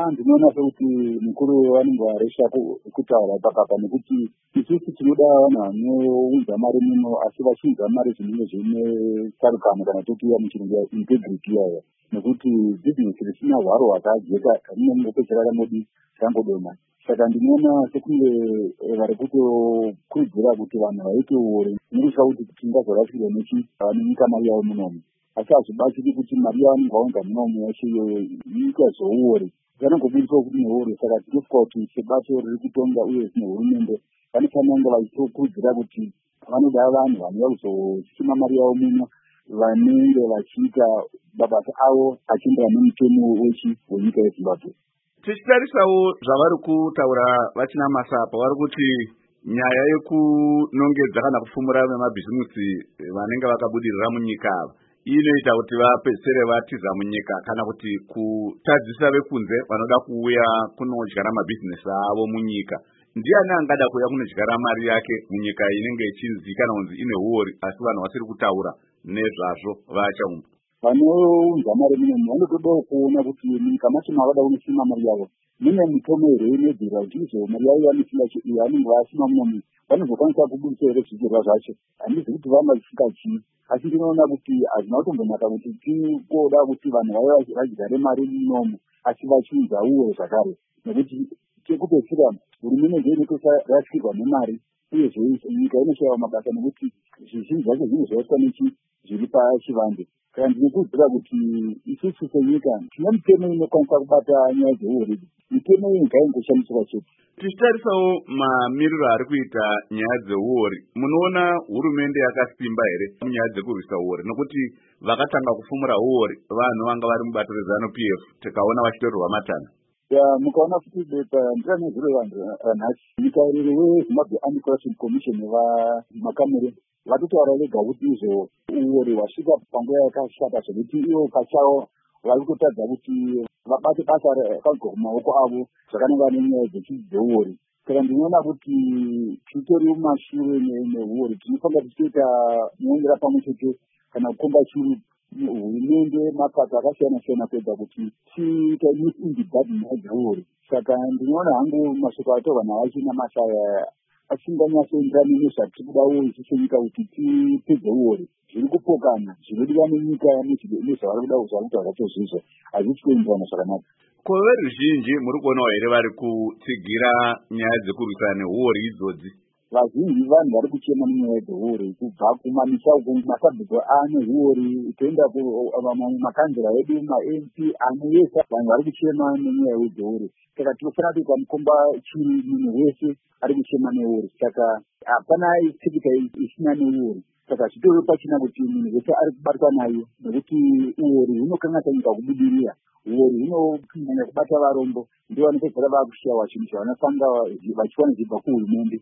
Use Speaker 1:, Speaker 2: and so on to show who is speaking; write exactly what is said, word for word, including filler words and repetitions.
Speaker 1: ndinoona sekuti mukuru wanenge aresha kutaura pakapa nekuti isusu tinoda vanhu vanounza mari muno asi vachiunza mari zvinenge zvine tsarukano kana tokuya muchirungu integrity yayo, nekuti bhizinesi risina hwaro hwakajeka rinopedzera ramodi rangodoma. Saka ndinoona sekunge vari kutokurudzira kuti vanhu vaite uori nekutya kuti tingazorashikirwa nenyika mari yavo munomu, asi hazvibatsiri kuti mari yavanenge vaunza munomu yacho iita zvouori vanongobudiswa kuti neuori. Saka tinosvika kuti sebato riri kutonga uye zvine hurumende vanofanira kunge vachitokurudzira kuti vanoda vanhu vanouya kuzosima mari yavo muno vanenge vachiita mabasa avo achienderana nemutemo wechi wenyika yeZimbabwe.
Speaker 2: Tichitarisawo zvavari kutaura vachina masapa, vari kuti nyaya yekunongedza kana kufumura vemabhizimusi vanenge vakabudirira munyika ava inoita kuti vapedzisire vatiza munyika kana kuti kutadzisa vekunze vanoda kuuya kunodyara mabhizinesi avo munyika. Ndiani angada kuuya kunodyara mari yake munyika inenge ichinzikana kunzi ine huori asi vanhu vasiri kutaura nezvazvo vachaumba?
Speaker 1: Vanounza mari munomu vanotodawo kuona kuti munyika macho mavada kunosima mari yavo mune mitemo here inobvira kuti izvo mari yavo yanosima vanenge vasima munomu vanozokwanisa kubudisa here zvicherwa zvacho. Handisi kuti vamazvisika chii, asi ndinoona kuti hazvina kutombonaka kuti tingoda kuti vanhu vave vadyare mari munomu asi vachiunza uwe zvakare, nekuti chekupedzisira hurumende ndeinotorasikirwa nemari uyezve nyika inoshaya mabasa nekuti zvizhinji zvacho zvinhu zvaitwa nechi zviri pachivanze. Saka ndinokurudzira kuti isusu senyika tine mitemo inokwanisa kubata nyaya dzeuori. Mitemo iyi ngaingoshandiswa chete.
Speaker 2: Tichitarisawo mamiriro ari kuita nyaya dzeuori, munoona hurumende yakasimba here munyaya dzekurwisa uori? Nokuti vakatanga kufumura uori vanhu vanga vari mubato reZanu P F tikaona vachitorwa matana.
Speaker 1: Ya mukaona kuti bepa ndirane zviro vanhu vanhasi mutariri weZimbabwe Anti-Corruption Commission vamakamuri vatotaura vega kuti izvo uori hwasvika panguva yakashata zvekuti ivo pachavo vari kutotadza kuti vabate basa rakabva kumaoko avo zvakananga nenyaya dzeuori. Saka ndinoona kuti titori mumashure neuori tinofanira tichitoita muonera pamwe chete kana kukomba chiri hurumende mapato akasiyana siyana kuedza kuti tiita indibhadhi dzeuori. Saka ndinoona hangu mashoko atorwa naachina mashaya asinganyatsoenderana nezvatiri kudawo isusu nyika kuti tipedze uori. Zviri kupokana zvinodiwa nenyika nezvavari kuda kuzvakuita zvacho zvizvo hazvisi kuenderana zvakanaka.
Speaker 2: Ko veruzhinji muri kuonawo here vari kutsigira nyaya dzekurwisana neuori idzodzi?
Speaker 1: Vazhinji vanhu vari kuchema nenyaya dzeuori kubva kumamisha uko masabhuku ane uori toenda kumakanzera edu ma-M P ane yese vanhu vari kuchema nenyaya yedzeuori. Saka tinofanira kuita mukomba chiri munhu wese ari kuchema neuori. Saka hapana tsikita isina neuori. Saka zvitori pachina kuti munhu wese ari kubatwa nayo nekuti uori hunokanganisa nyika kubudirira. Uori hunonyanya kubata varombo ndivo vanopedzera vaakushayiwa chinhu chavanofanga vachiwana zvibva kuhurumende.